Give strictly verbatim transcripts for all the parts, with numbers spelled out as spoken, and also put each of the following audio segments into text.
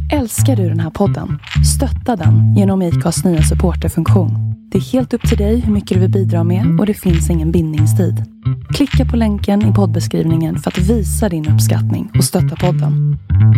Älskar du den här podden? Stötta den genom I C A:s nya supporterfunktion. Det är helt upp till dig hur mycket du vill bidra med och det finns ingen bindningstid. Klicka på länken i poddbeskrivningen för att visa din uppskattning och stötta podden.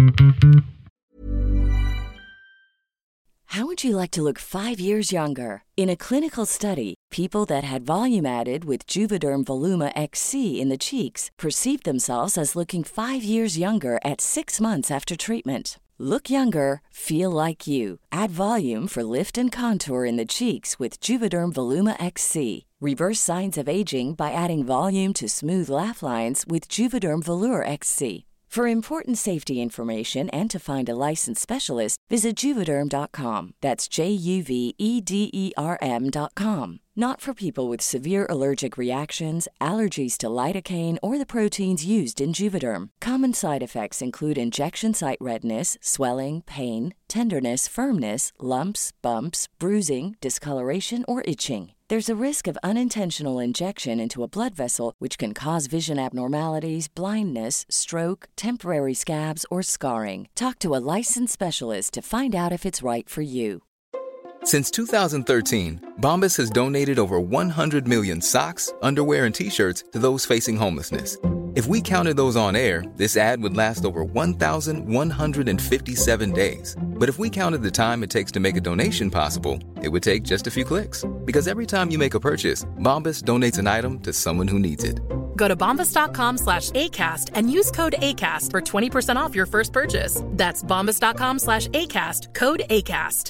How would you like to look five years younger? In a clinical study, people that had volume added with Juvederm Voluma X C in the cheeks perceived themselves as looking five years younger at six months after treatment. Look younger, feel like you. Add volume for lift and contour in the cheeks with Juvederm Voluma X C. Reverse signs of aging by adding volume to smooth laugh lines with Juvederm Volure X C. For important safety information and to find a licensed specialist, visit Juvederm dot com. That's J U V E D E R M dot com. Not for people with severe allergic reactions, allergies to lidocaine, or the proteins used in Juvederm. Common side effects include injection site redness, swelling, pain, tenderness, firmness, lumps, bumps, bruising, discoloration, or itching. There's a risk of unintentional injection into a blood vessel, which can cause vision abnormalities, blindness, stroke, temporary scabs, or scarring. Talk to a licensed specialist to find out if it's right for you. Since two thousand thirteen, Bombas has donated over one hundred million socks, underwear, and T-shirts to those facing homelessness. If we counted those on air, this ad would last over one thousand one hundred fifty-seven days. But if we counted the time it takes to make a donation possible, it would take just a few clicks. Because every time you make a purchase, Bombas donates an item to someone who needs it. Go to bombas dot com slash ACAST and use code ACAST for twenty percent off your first purchase. That's bombas dot com slash ACAST, code ACAST.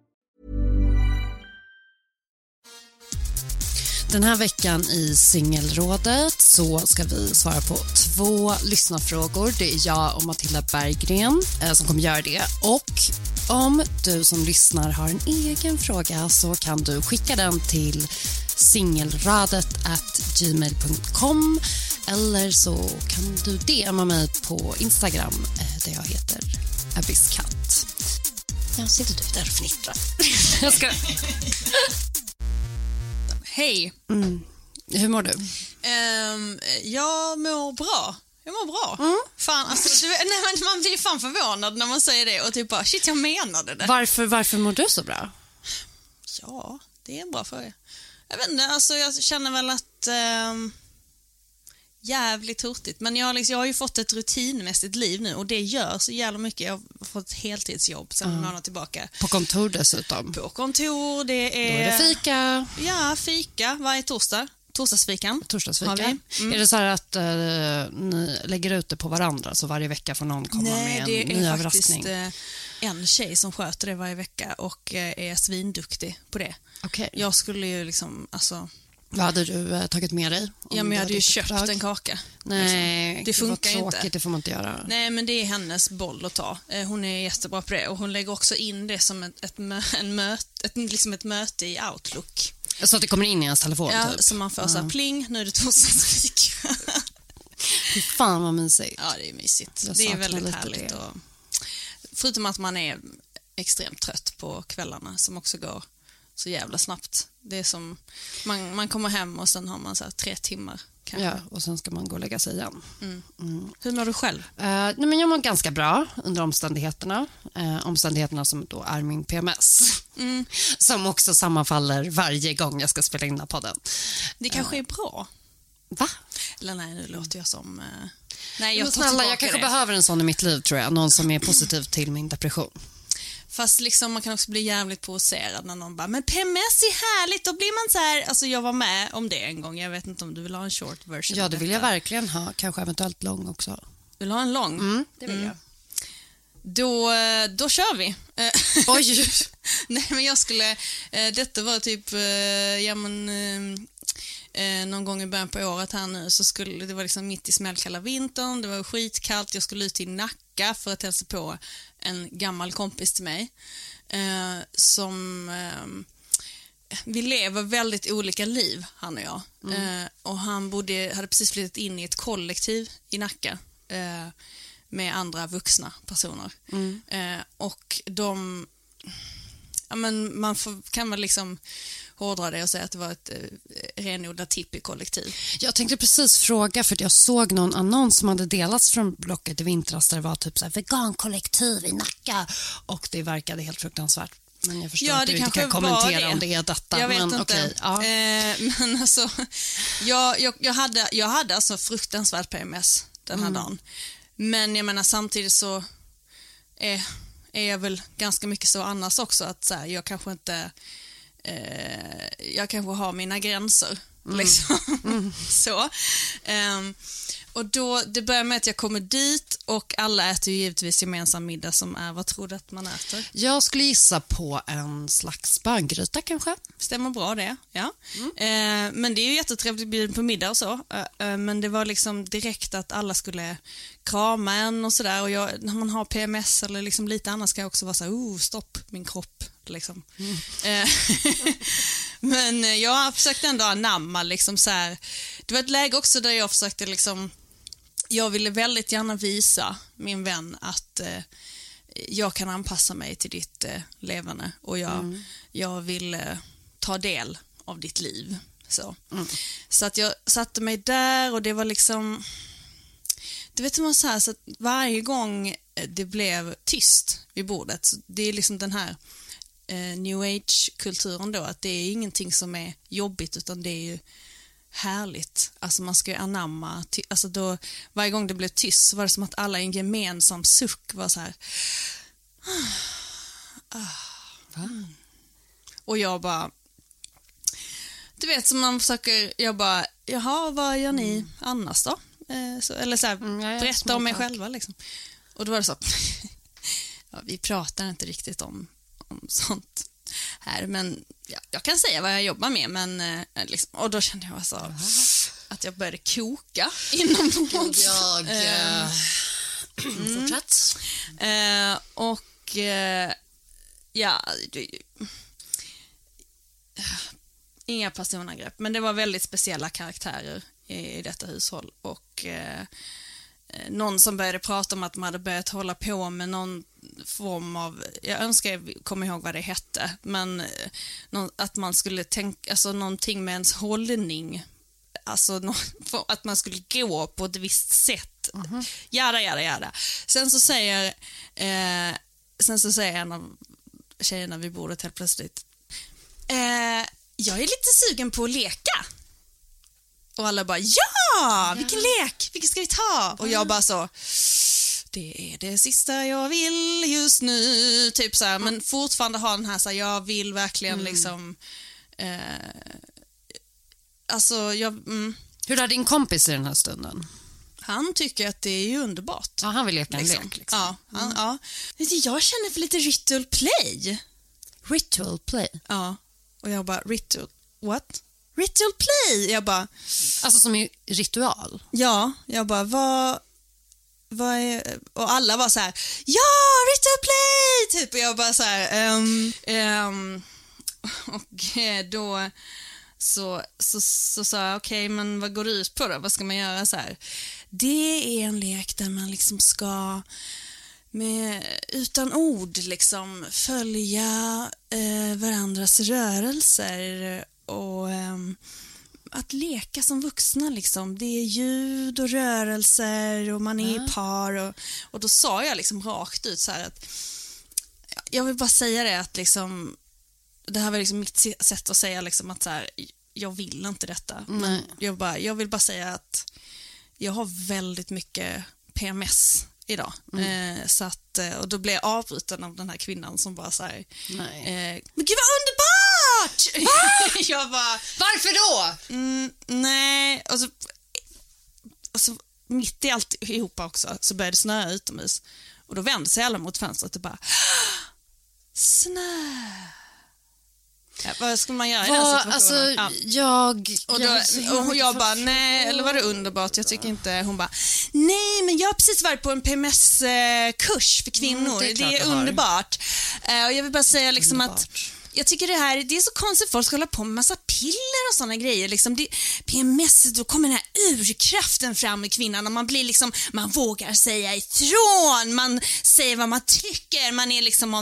Den här veckan i Singelrådet så ska vi svara på två lyssnarfrågor. Det är jag och Matilda Berggren eh, som kommer göra det. Och om du som lyssnar har en egen fråga så kan du skicka den till singelrådet at gmail dot com eller så kan du D M:a mig på Instagram eh, där jag heter Abysskatt. Jag sitter du där och fnittrar. Jag ska... Hej. Mm. Hur mår du? Um, jag mår bra. Jag mår bra. Mm. Fan, alltså, du, nej, men man blir fan förvånad när man säger det och typ bara, shit, jag menade det. Varför, varför mår du så bra? Ja, det är en bra fråga. Jag vet inte, alltså jag känner väl att um, jävligt hurtigt. Men jag har, liksom, jag har ju fått ett rutinmässigt liv nu och det gör så jävla mycket. Jag har fått ett heltidsjobb sedan mm. en månad tillbaka. På kontor dessutom? På kontor, det är... Då är det fika. Ja, fika varje torsdag. Torsdagsfikan. Torsdagsfika. Mm. Är det så här att uh, ni lägger ut det på varandra så varje vecka får någon komma Nej, med en ny överraskning? Nej, det är faktiskt uh, en tjej som sköter det varje vecka och uh, är svinduktig på det. Okay. Jag skulle ju liksom, alltså... Vad hade du uh, tagit med dig? Ja, men jag hade ju köpt uppdrag. En kaka. Nej, liksom. Det funkar det var tråkigt, inte. Det får man inte göra. Nej, men det är hennes boll att ta. Uh, hon är jättebra på det och hon lägger också in det som ett, ett, mö- en möt, ett, liksom ett möte i Outlook. Så att det kommer in i ens telefon ja, typ? Så man får uh. så här, pling, nu är det torsdagsfika. Fy fan vad mysigt. Ja, det är mysigt. Jag det är väldigt härligt. Det. Och, förutom att man är extremt trött på kvällarna som också går så jävla snabbt. Det är som, man, man kommer hem och sen har man så här tre timmar. Kanske. Ja, och sen ska man gå och lägga sig igen. Mm. Mm. Hur mår du själv? Uh, nej, men jag mår ganska bra under omständigheterna. Uh, omständigheterna som då är min P M S. Mm. Som också sammanfaller varje gång jag ska spela in den här podden. Det kanske uh. är bra. Va? Eller nej, nu låter jag som... Uh... Nej, jag, snälla, jag kanske det. behöver en sån i mitt liv, tror jag. Någon som är positiv till min depression. Fast liksom man kan också bli jävligt provocerad när någon bara, men P M S är härligt, då blir man så här. Alltså jag var med om det en gång, jag vet inte om du vill ha en short version. Ja, det vill jag verkligen ha, kanske eventuellt lång också. Vill du ha en lång? Mm, det vill mm. jag. Då, då kör vi. Oj! Nej, men jag skulle, detta var typ, ja men... Eh, någon gång i början på året här nu så skulle det var liksom mitt i smällkalla vintern, det var skitkallt, jag skulle ut i Nacka för att hälsa på en gammal kompis till mig eh, som eh, vi lever väldigt olika liv, han och jag. Mm. Eh, och han bodde, hade precis flyttat in i ett kollektiv i Nacka eh, med andra vuxna personer. Mm. Eh, och de ja, men man får, kan väl liksom hårdra det och säga att det var ett eh, renodlat tippikollektiv. Jag tänkte precis fråga, för jag såg någon annons som hade delats från Blocket i vintras där det var typ så här vegankollektiv i Nacka, och det verkade helt fruktansvärt. Men jag förstår ja, att du inte kan kommentera det. Om det är detta. Jag vet men, inte. Okay, ja. eh, men alltså, jag, jag, jag, hade, jag hade alltså fruktansvärt P M S den här mm. dagen. Men jag menar samtidigt så är, är jag väl ganska mycket så annars också. Att så här, jag kanske inte eh, jag kanske har mina gränser. Mm. Liksom. Mm. så. Um, Och då, det börjar med att jag kommer dit och alla äter ju givetvis gemensam middag som är, vad tror du att man äter? Jag skulle gissa på en slags böngryta kanske. Stämmer bra det, ja. Mm. Eh, men det är ju jättetrevligt bjuden på middag och så. Eh, eh, men det var liksom direkt att alla skulle krama en och sådär. Och jag, när man har P M S eller liksom lite annars ska jag också vara så här, oh, stopp, min kropp. Liksom. Mm. Eh, men jag försökte ändå anamma liksom så här. Det var ett läge också där jag försökte liksom, jag ville väldigt gärna visa min vän att eh, jag kan anpassa mig till ditt eh, levande och jag, mm. jag vill eh, ta del av ditt liv. Så, mm. så att jag satte mig där och det var liksom, du vet hur man säger, så att varje gång det blev tyst vid bordet, så det är liksom den här eh, new age-kulturen då, att det är ingenting som är jobbigt utan det är ju härligt. Alltså man ska ju anamma. Ty- alltså då, varje gång det blev tyst så var det som att alla i en gemensam suck var så här. Ah, ah, mm. Och jag bara, du vet som man försöker, jag bara, jaha, vad gör ni mm. annars då? Eh, så, eller så här, mm, berätta om mig själva liksom. Och då var det så ja, vi pratar inte riktigt om, om sånt här, men ja, jag kan säga vad jag jobbar med, men eh, liksom, och då kände jag alltså uh-huh. att jag började koka inombords. Jag eh, mm. fortsätt. Eh, och eh, ja det, inga personangrepp, men det var väldigt speciella karaktärer i, i detta hushåll och eh, någon som började prata om att man hade börjat hålla på med någon form av, jag önskar jag kommer ihåg vad det hette, men någon, att man skulle tänka, alltså någonting med ens hållning, alltså no, att man skulle gå på ett visst sätt. Mm-hmm. Jada, jada, jada. Sen så säger eh, sen så säger en av tjejerna vid bordet helt plötsligt eh, jag är lite sugen på att leka. Och alla bara, ja, vilken lek, vilken ska vi ta? Och jag bara så, det är det sista jag vill just nu, typ så här, men fortfarande ha den här så här, jag vill verkligen mm. liksom eh, alltså jag mm. Hur är din kompis i den här stunden? Han tycker att det är ju underbart. Ja, han vill leka en liksom. lek liksom. Ja, han, mm. ja. Jag känner för lite ritual play. Ritual play? Ja, och jag bara, ritual, what? Ritual play, jag bara, alltså som i ritual. Ja, jag bara vad vad är, och alla var så här, ja, ritual play typ, och jag bara så här um, um, och då så så så sa jag okej, okay, men vad går det ut på då? Vad ska man göra så här? Det är en lek där man liksom ska med utan ord liksom följa eh, varandras rörelser och um, att leka som vuxna liksom. Det är ljud och rörelser och man är mm. i par och, och då sa jag liksom rakt ut så här att jag vill bara säga det att liksom det här var liksom mitt sätt att säga liksom att så här, jag vill inte detta. Men jag, bara, jag vill bara säga att jag har väldigt mycket P M S idag. Mm. Eh, så att, och då blev jag avbruten av den här kvinnan som bara så här, nej. Eh, men gud vad underbart! Va? Jag bara, varför då? Mm, nej, och så, och så mitt i allt ihop också så började det snöa utomhus. Och då vände sig alla mot fönstret och bara, snö. Ja, vad ska man göra i den situationen? Alltså, ja. jag... Och, då, jag, och jag bara, nej, eller var det underbart? Jag tycker inte, hon bara, nej, men jag har precis varit på en P M S-kurs för kvinnor. Mm, det är, det är underbart. Uh, och jag vill bara säga liksom underbart. Att jag tycker det här, det är så konstigt, folk ska hålla på med massa piller och såna grejer liksom. Det, P M S, då kommer den här urkraften fram i kvinnan och man blir liksom, man vågar säga ifrån, man säger vad man tycker, man är liksom on fire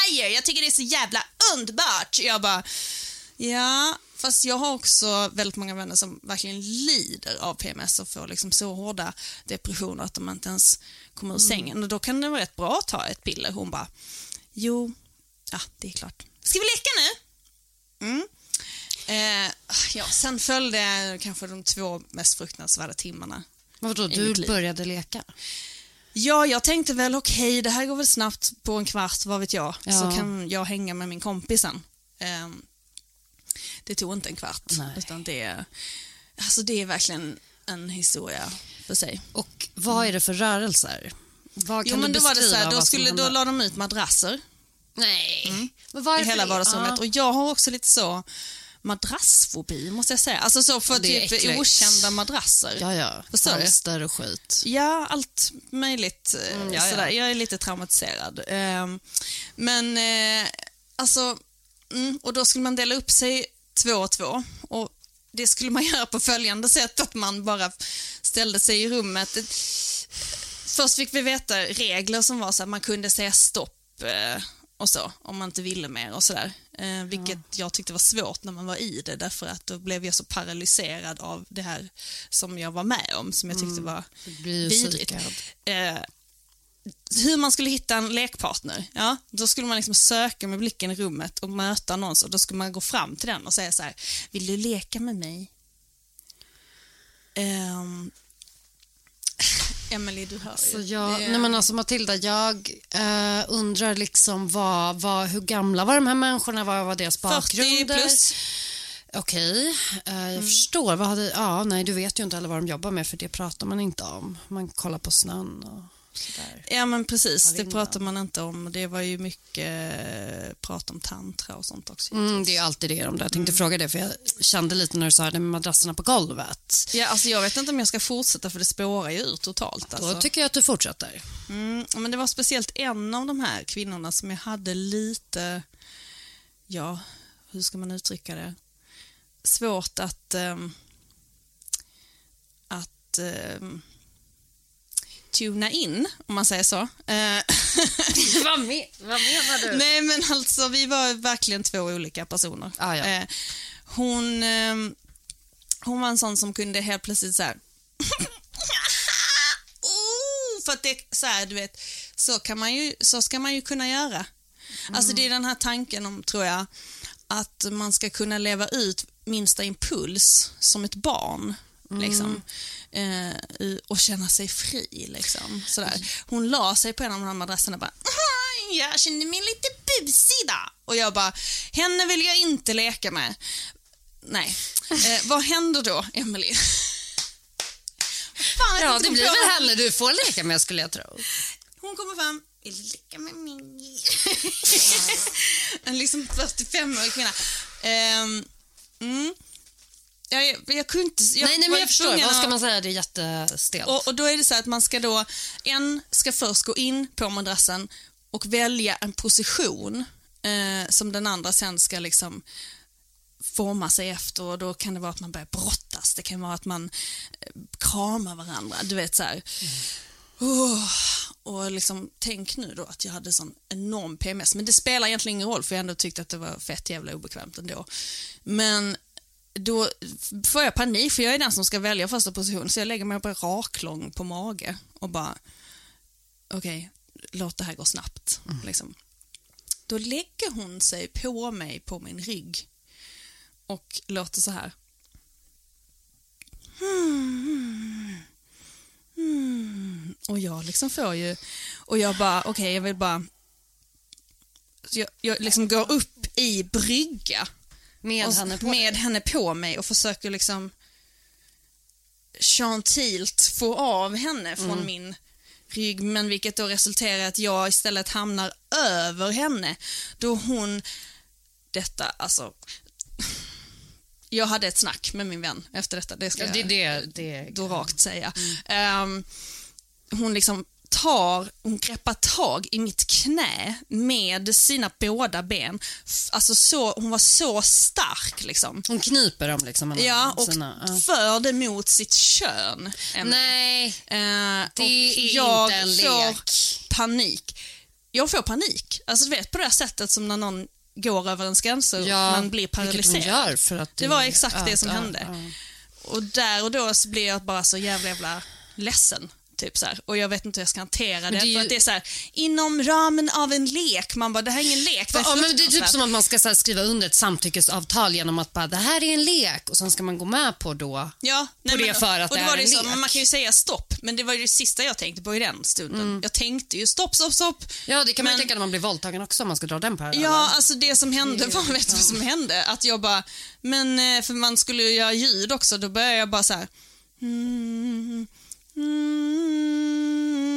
fire, jag tycker det är så jävla underbart. Jag bara, ja, fast jag har också väldigt många vänner som verkligen lider av P M S och får liksom så hårda depressioner att de inte ens kommer ur sängen. Och då kan det vara rätt bra att ta ett piller. Hon bara, jo, ja, det är klart. Ska vi leka nu? Mm. Eh, ja, sen följde kanske de två mest fruktansvärda timmarna. Vadå, du började leka? Ja, jag tänkte väl okej, okay, det här går väl snabbt på en kvart, vad vet jag. Ja. Så kan jag hänga med min kompis sen. Eh, det tog inte en kvart. Nej. Utan det, alltså det är verkligen en historia för sig. Och vad är det för rörelser? Vad kan jo, men du då var det så här, då, skulle, då la de ut madrasser. Nej. Mm. Men vad är i hela vardagsrummet. Ah. Och jag har också lite så madrassfobi, måste jag säga. Alltså så för typ äckligt. Okända madrasser. Ja, ja. Halster och skit. Ja, allt möjligt. Mm, ja, sådär. ja. Jag är lite traumatiserad. Um, men, uh, alltså, mm, och då skulle man dela upp sig två och två. Och det skulle man göra på följande sätt, att man bara ställde sig i rummet. Först fick vi veta regler som var så att man kunde säga stopp uh, och så, om man inte ville mer och sådär. Eh, vilket ja. jag tyckte var svårt när man var i det, därför att då blev jag så paralyserad av det här som jag var med om, som jag tyckte var mm, vidrigt. Eh, hur man skulle hitta en lekpartner, ja, då skulle man liksom söka med blicken i rummet och möta någon, och då skulle man gå fram till den och säga så här: vill du leka med mig? Eh, Emily, du hör så ju. jag, det... nej men alltså Matilda, jag eh, undrar liksom vad, vad, hur gamla var de här människorna, vad var deras bakgrunder? fyrtio plus. Okej, eh, jag mm. förstår. Vad hade, ja, nej, du vet ju inte heller vad de jobbar med, för det pratar man inte om. Man kollar på snön och sådär. Ja, men precis, det pratar man inte om. Det var ju mycket prat om tantra och sånt också. Mm, det är alltid det de där. Jag tänkte mm. fråga det, för jag kände lite när du sa det med madrasserna på golvet. Ja, alltså jag vet inte om jag ska fortsätta, för det spårar ju ut totalt. Alltså. Då tycker jag att du fortsätter. Mm, men det var speciellt en av de här kvinnorna som jag hade lite, ja, hur ska man uttrycka det? Svårt att um, att um, tuna in, om man säger så. vad, men, vad menar du? Nej, men alltså vi var verkligen två olika personer. Ah, ja. eh, hon eh, hon var en sån som kunde helt plötsligt så här oh, för att det så här, du vet, så kan man ju, så ska man ju kunna göra. Mm. Alltså det är den här tanken om, tror jag, att man ska kunna leva ut minsta impuls som ett barn. Mm. Liksom, eh, och känna sig fri liksom, sådär. Hon la sig på en av de här madrasserna och bara, jag känner mig lite busig då. Och jag bara, henne vill jag inte leka med. Nej, eh, vad händer då, Emily? Fan, ja, det blir väl henne du får leka med, skulle jag tro. Hon kommer fram, vill leka med mig? En liksom fyrtiofem-årig kvinna. eh, Mm. Jag, jag, jag kunde inte... Jag nej, nej, men jag förstår. Vad ska man säga? Det är jättestelt. Och, och då är det så att man ska då... En ska först gå in på madrassen och välja en position eh, som den andra sen ska liksom forma sig efter. Och då kan det vara att man börjar brottas. Det kan vara att man eh, kramar varandra. Du vet så här... Mm. Oh, och liksom, tänk nu då att jag hade sån enorm P M S. Men det spelar egentligen ingen roll, för jag ändå tyckte att det var fett jävla obekvämt ändå. Men... då får jag panik, för jag är den som ska välja första position, så jag lägger mig bara raklång på mage och bara okej, okay, låt det här gå snabbt. Mm. Liksom. Då lägger hon sig på mig på min rygg och låter så här. Hmm. Hmm. Och jag liksom får ju, och jag bara okej, okay, jag vill bara jag, jag liksom går upp i brygga Med, henne på, med henne på mig och försöker liksom gentilt få av henne från mm. min rygg, men vilket då resulterar i att jag istället hamnar över henne, då hon detta, alltså jag hade ett snack med min vän efter detta, det ska ja, det, det, det, jag då rakt säga. Mm. Um, hon liksom tar, hon greppar tag i mitt knä med sina båda ben. Alltså så, hon var så stark liksom. Hon kniper dem liksom. Ja, och sina, uh. för det mot sitt kön. Nej, uh, det är jag inte en lek. Får panik. jag får panik. Alltså du vet, på det här sättet som när någon går över ens gränser och ja, man blir paralyserad. Gör för att det, det var exakt ja, det som ja, hände. Ja. Och där och då så blir jag bara så jävla, jävla ledsen. Typ så här. Och jag vet inte hur jag ska hantera det. det ju... För att det är så här, inom ramen av en lek. Man bara, det här är ingen lek. Det är, ja, men det är typ som att man ska så här, skriva under ett samtyckesavtal genom att bara, det här är en lek. Och sen ska man gå med på då. Ja, på nej, det men, för att och det det var är det en så, lek. men man kan ju säga stopp. Men det var ju det sista jag tänkte på i den stunden. Mm. Jag tänkte ju stopp, stopp, stopp. Ja, det kan man men... ju tänka när man blir våldtagen också. Om man ska dra den parallellen. Ja, alltså det som hände, vad vet du vad som hände? Att jag bara, men för man skulle ju göra ljud också. Då började jag bara så här. Mm, mm,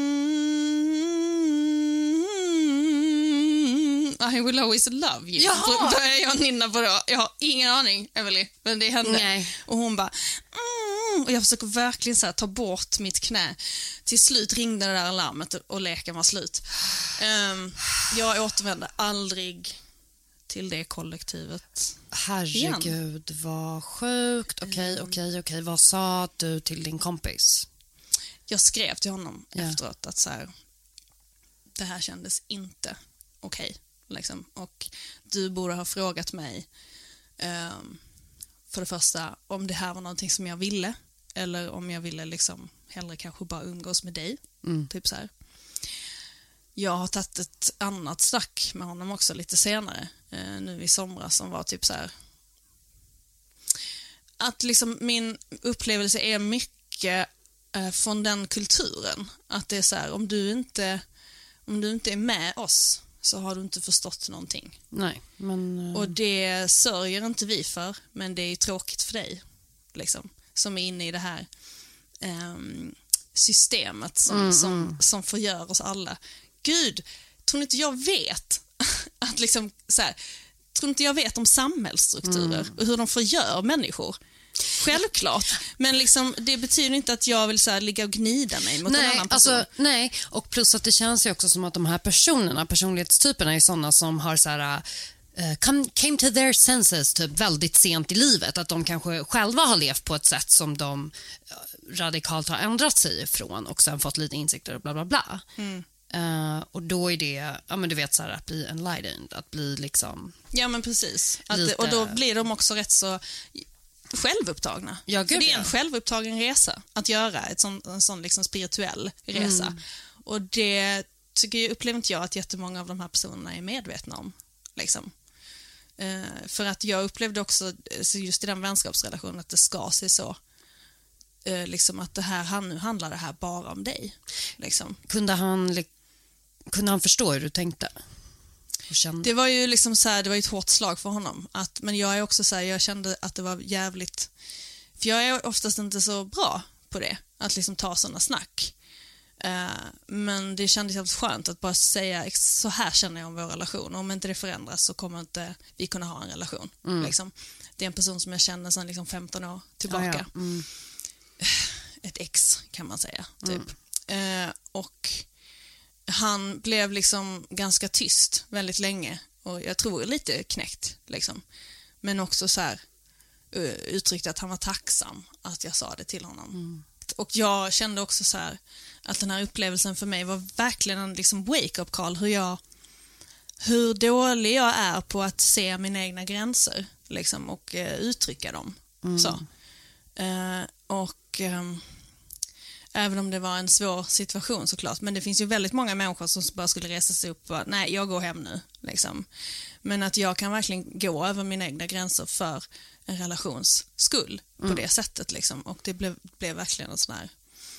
I will always love you. Då började jag nynna på det. Jag har ingen aning, Emily, men det hände. Nej. Och hon bara mm, och jag försöker verkligen så här, ta bort mitt knä. Till slut ringde det där alarmet och leken var slut. Um, jag återvände aldrig till det kollektivet. Herregud, igen. Vad sjukt. Okej, mm. okej, okej. Vad sa du till din kompis? Jag skrev till honom yeah. efteråt att så här, det här kändes inte okej. Liksom. Och du borde ha frågat mig um, för det första om det här var någonting som jag ville eller om jag ville liksom hellre kanske bara umgås med dig. Mm. Typ så här. Jag har tagit ett annat snack med honom också lite senare uh, nu i somras som var typ så här att liksom min upplevelse är mycket uh, från den kulturen att det är så här, om du inte om du inte är med oss så har du inte förstått någonting. Nej, men... Uh... Och det sörjer inte vi för, men det är tråkigt för dig, liksom, som är inne i det här um, systemet som, mm, som, mm. som förgör oss alla. Gud, tror inte jag vet att liksom, så här, tror inte jag vet om samhällsstrukturer mm. och hur de förgör människor. Självklart, men liksom, det betyder inte att jag vill så här, ligga och gnida mig mot nej, en annan person. Alltså, nej, och plus att det känns ju också som att de här personerna, personlighetstyperna är sådana som har så här, uh, come, came to their senses typ väldigt sent i livet. Att de kanske själva har levt på ett sätt som de radikalt har ändrat sig ifrån och sen fått lite insikter och bla bla bla. Mm. Uh, och då är det, ja men du vet så här, att bli enlightened, att bli liksom... Ja men precis, att, lite... och då blir de också rätt så... självupptagna. Ja, För det är en självupptagen resa att göra ett sån, en sån liksom spirituell resa. Mm. Och det tycker jag, upplever inte jag att jättemånga av de här personerna är medvetna om. Liksom. Uh, för att jag upplevde också just i den vänskapsrelationen att det ska sig så. Uh, liksom att det här, nu handlar det här bara om dig. Liksom. Kunde han, kunde han förstå hur du tänkte? Det var ju liksom så här, det var ett hårt slag för honom att, men jag är också så här, jag kände att det var jävligt, för jag är oftast inte så bra på det, att liksom ta sådana snack uh, men det kändes jävligt skönt att bara säga, så här känner jag om vår relation, om inte det förändras så kommer inte vi kunna ha en relation. Mm. Liksom. Det är en person som jag känner sedan liksom femton år tillbaka. Ja, ja. Mm. Ett ex kan man säga typ. Mm. Uh, och han blev liksom ganska tyst väldigt länge och jag tror lite knäckt liksom. Men också så här uttryckte att han var tacksam att jag sa det till honom. Mm. Och jag kände också så här att den här upplevelsen för mig var verkligen en liksom wake-up call hur jag hur dålig jag är på att se mina egna gränser liksom, och uh, uttrycka dem. Mm. Så. Uh, och um, även om det var en svår situation såklart. Men det finns ju väldigt många människor som bara skulle resa sig upp och bara, nej, jag går hem nu. Liksom. Men att jag kan verkligen gå över mina egna gränser för en relations skull på mm. det sättet. Liksom. Och det blev, blev verkligen en sån här...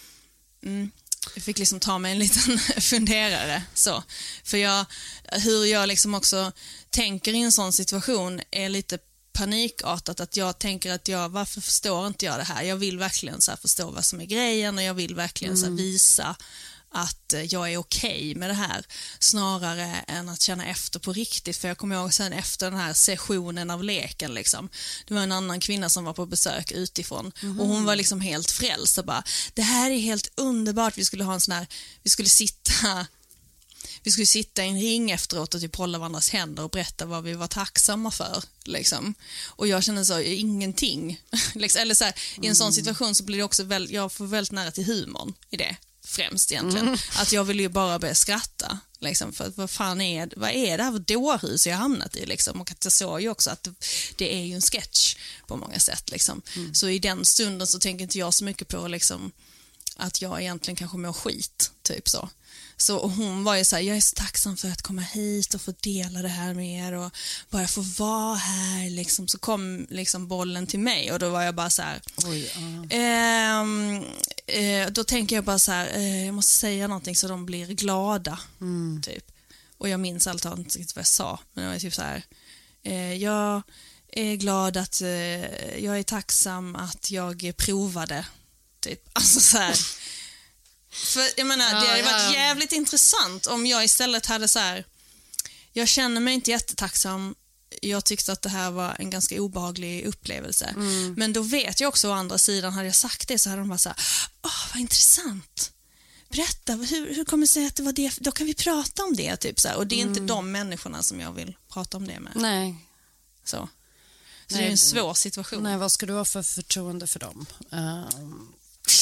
Mm, jag fick liksom ta mig en liten funderare. Så. För jag, hur jag liksom också tänker i en sån situation är lite panikartat, att jag tänker att jag, varför förstår inte jag det här? Jag vill verkligen så här förstå vad som är grejen och jag vill verkligen mm. så här visa att jag är okej med det här snarare än att känna efter på riktigt. För jag kommer ihåg sen efter den här sessionen av leken liksom, det var en annan kvinna som var på besök utifrån mm. och hon var liksom helt frälst och bara, det här är helt underbart, vi skulle ha en sån här, vi skulle sitta Vi skulle sitta i en ring efteråt och typ hålla varandras händer och berätta vad vi var tacksamma för. Liksom. Och jag känner så, ingenting. Eller så här, i en sån situation så blir det också väldigt, jag får väldigt nära till humorn i det främst egentligen. Mm. Att jag vill ju bara börja skratta. Liksom, för vad fan är, vad är det här för dårhus jag har hamnat i? Liksom? Och att jag såg ju också att det, det är ju en sketch på många sätt. Liksom. Mm. Så i den stunden så tänker inte jag så mycket på liksom, att jag egentligen kanske mår skit. Typ så. Så och hon var ju så här, jag är så tacksam för att komma hit och få dela det här med er och bara få vara här. Liksom. Så kom liksom bollen till mig och då var jag bara så här... Oj, uh. eh, eh, då tänker jag bara så här, eh, jag måste säga någonting så de blir glada. Mm. Typ. Och jag minns allt inte vad jag sa, men det var typ så här, eh, jag är glad att, eh, jag är tacksam att jag provade. Typ. Alltså så här... För jag menar, det hade varit jävligt intressant om jag istället hade så här, jag känner mig inte jättetacksam, jag tyckte att det här var en ganska obehaglig upplevelse. Mm. Men då vet jag också å andra sidan, hade jag sagt det så hade de bara så här, åh vad intressant. Berätta, hur, hur kommer det sig att det var det? Då kan vi prata om det typ så här. Och det är mm. inte de människorna som jag vill prata om det med. Nej. Så, så nej, det är en svår situation. Nej, vad ska du ha för förtroende för dem? Um...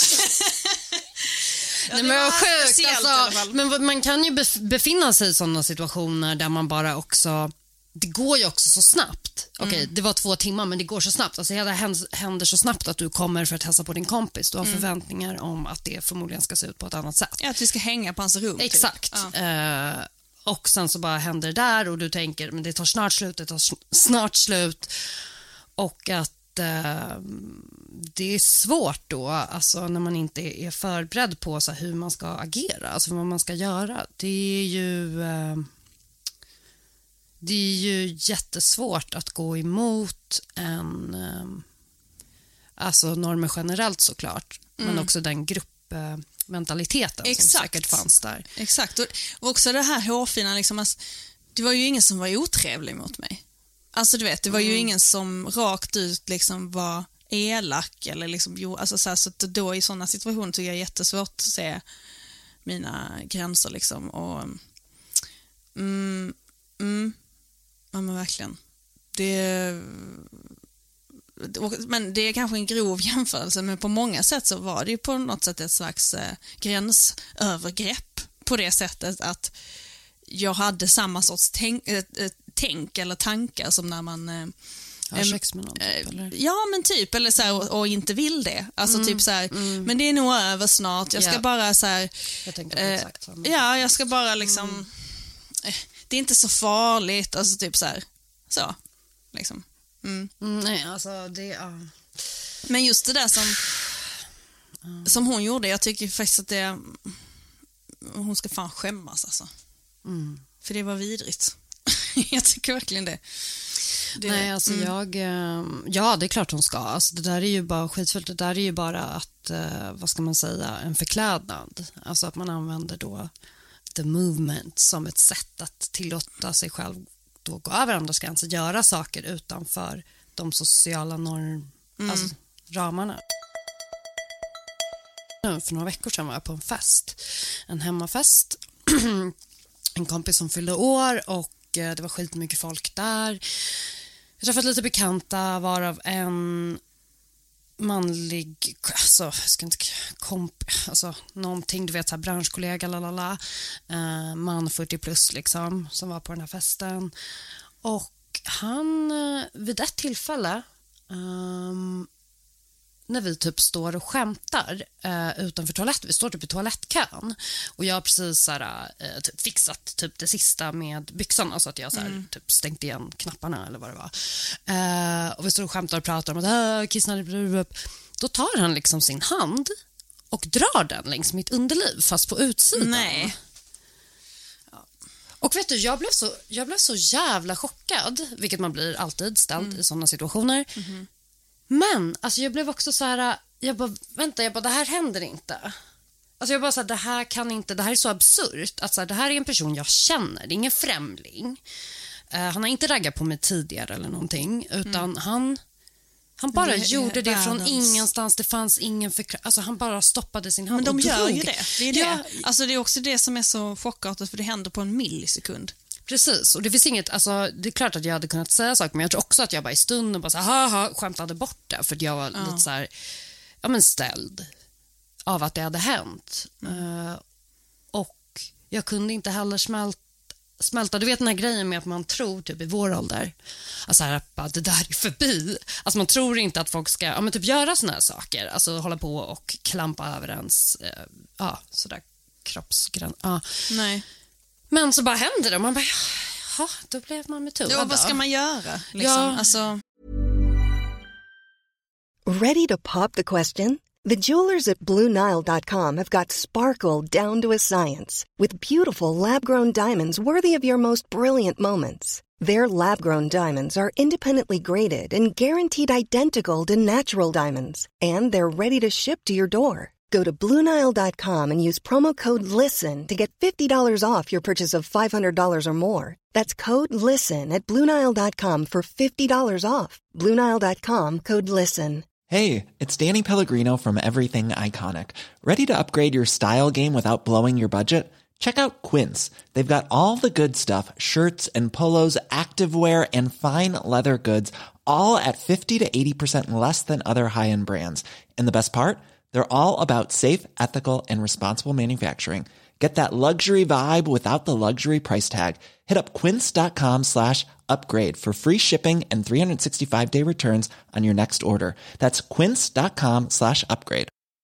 Ja, nej, men vad sjukt, alltså, men man kan ju befinna sig i sådana situationer där man bara också, det går ju också så snabbt. Okej, okay, mm. det var två timmar men det går så snabbt. Alltså det händer så snabbt att du kommer för att hälsa på din kompis. Du har mm. förväntningar om att det förmodligen ska se ut på ett annat sätt. Ja, att vi ska hänga på hans rum. Exakt. Typ. Ja. Uh, och sen så bara händer det där och du tänker, men det tar snart slut, det tar snart slut. Och att det är svårt då, alltså när man inte är förberedd på så här, hur man ska agera, alltså vad man ska göra. Det är ju det är ju jättesvårt att gå emot en alltså normer generellt såklart, mm. men också den gruppmentaliteten Exakt. som säkert fanns där. Exakt, och också det här hårfina liksom, alltså, det var ju ingen som var otrevlig mot mig. Alltså du vet, det var ju mm. ingen som rakt ut liksom var elak eller liksom, jo, alltså så, här, så då i sådana situationer tycker jag är jättesvårt att se mina gränser liksom och mm, mm, ja men verkligen det, men det är kanske en grov jämförelse, men på många sätt så var det ju på något sätt ett slags eh, gränsövergrepp på det sättet att jag hade samma sorts tänk, äh, tänk eller tankar som när man äh, har sex med någon typ, eller? Ja men typ, eller så här, och, och inte vill det alltså mm, typ så här, mm. men det är nog över snart, jag ska yeah. bara så här, jag tänker på exakt samma. Äh, ja, jag ska bara liksom mm. äh, det är inte så farligt, alltså typ så här, så liksom mm. Mm, nej, alltså det uh. men just det där som uh. som hon gjorde, jag tycker faktiskt att det hon ska fan skämmas alltså. Mm. För det var vidrigt. Jag tycker verkligen det. det Nej, alltså mm. jag... Ja, det är klart hon ska. Alltså, det där är ju bara skitfullt. Det där är ju bara att, vad ska man säga, en förklädnad. Alltså att man använder då the movement som ett sätt att tillåta sig själv då gå över andras gränser, göra saker utanför de sociala norm, mm. alltså, ramarna. För några veckor sedan var jag på en fest. En hemmafest. En kompis som fyllde år och det var skitmycket folk där. Jag träffade lite bekanta, varav en manlig, alltså jag ska inte komp, alltså någonting, du vet så här branschkollega, lalala, eh, man fyrtio plus liksom, som var på den här festen. Och han vid ett tillfälle um, när vi typ står och skämtar eh, utanför toaletten. Vi står typ i toalettkön. Och jag har precis så här, eh, typ fixat typ det sista med byxorna. Så att jag så här, mm. typ stängt igen knapparna eller vad det var. Eh, och vi står och skämtar och pratar om att äh, kissnade. Då tar han liksom sin hand och drar den längs mitt underliv fast på utsidan. Nej. Ja. Och vet du, jag blev, så, jag blev så jävla chockad. Vilket man blir alltid ställd mm. i sådana situationer. Mm-hmm. Men alltså jag blev också så här, jag bara vänta, jag bara det här händer inte. Alltså jag bara så här, det här kan inte, det här är så absurt att så här, det här är en person jag känner, det är ingen främling. Uh, han har inte raggat på mig tidigare eller någonting, utan mm. han han bara det gjorde det från ingenstans, det fanns ingen förklar- alltså han bara stoppade sin hand. Men de och gör drog. ju det. Det är det. Ja. Alltså det är också det som är så chockartat, för det händer på en millisekund. Precis, och det finns inget, alltså det är klart att jag hade kunnat säga saker, men jag tror också att jag bara i stunden bara så här, haha, skämtade bort det, för jag var ja. lite så här, ja men ställd av att det hade hänt. Mm. Uh, och jag kunde inte heller smälta smälta. Du vet den här grejen med att man tror typ i vår ålder, alltså här, bara, det där är förbi. Alltså man tror inte att folk ska ja, men typ göra såna här saker. Alltså hålla på och klampa över ens eh, ja, sådär kroppsgräns. Ja. Nej. Men så bara händer det och man bara, ja, då blev man med tur. Ja, vad ska man göra? Liksom? Ja. Alltså... Ready to pop the question? The jewelers at Blue Nile dot com have got sparkle down to a science with beautiful lab-grown diamonds worthy of your most brilliant moments. Their lab-grown diamonds are independently graded and guaranteed identical to natural diamonds, and they're ready to ship to your door. Go to Blue Nile dot com and use promo code LISTEN to get fifty dollars off your purchase of five hundred dollars or more. That's code LISTEN at Blue Nile dot com for fifty dollars off. Blue Nile dot com, code LISTEN. Hey, it's Danny Pellegrino from Everything Iconic. Ready to upgrade your style game without blowing your budget? Check out Quince. They've got all the good stuff, shirts and polos, activewear, and fine leather goods, all at fifty to eighty percent less than other high-end brands. And the best part? They're all about safe, ethical, and responsible manufacturing. Get that luxury vibe without the luxury price tag. Hit up quince.com slash upgrade for free shipping and three sixty-five day returns on your next order. That's quince.com slash upgrade.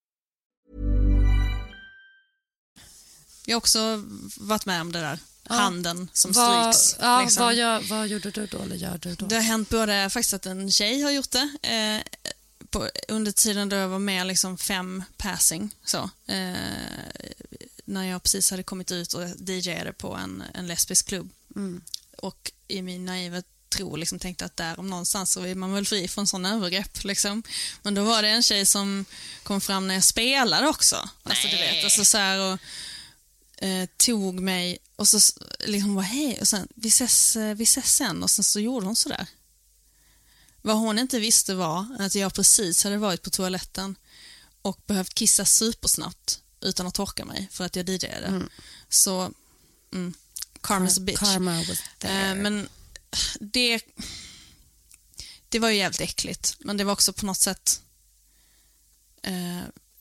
Jag har också varit med om det där. Ja. Handen som vad, stryks. Ja, liksom. vad, gör, vad gjorde du då? Eller gör du då? Det har hänt både faktiskt att en tjej har gjort det. Eh, på, under tiden då jag var med liksom fem passing. Så, eh, när jag precis hade kommit ut och D J:ade på en, en lesbisk klubb. Mm. Och i min naiva tro liksom tänkte att där om någonstans så är man väl fri från sån övergrepp liksom. Men då var det en tjej som kom fram när jag spelade också. Alltså du vet, alltså så här och eh, tog mig och så liksom var hej och sen vi ses, vi ses sen och sen så gjorde hon så där. Vad hon inte visste var att jag precis hade varit på toaletten och behövt kissa supersnabbt utan att torka mig för att jag D J:ade. Mm. Så mm, karma's a bitch. Karma was there. Eh, men det det var ju jävligt äckligt, men det var också på något sätt eh,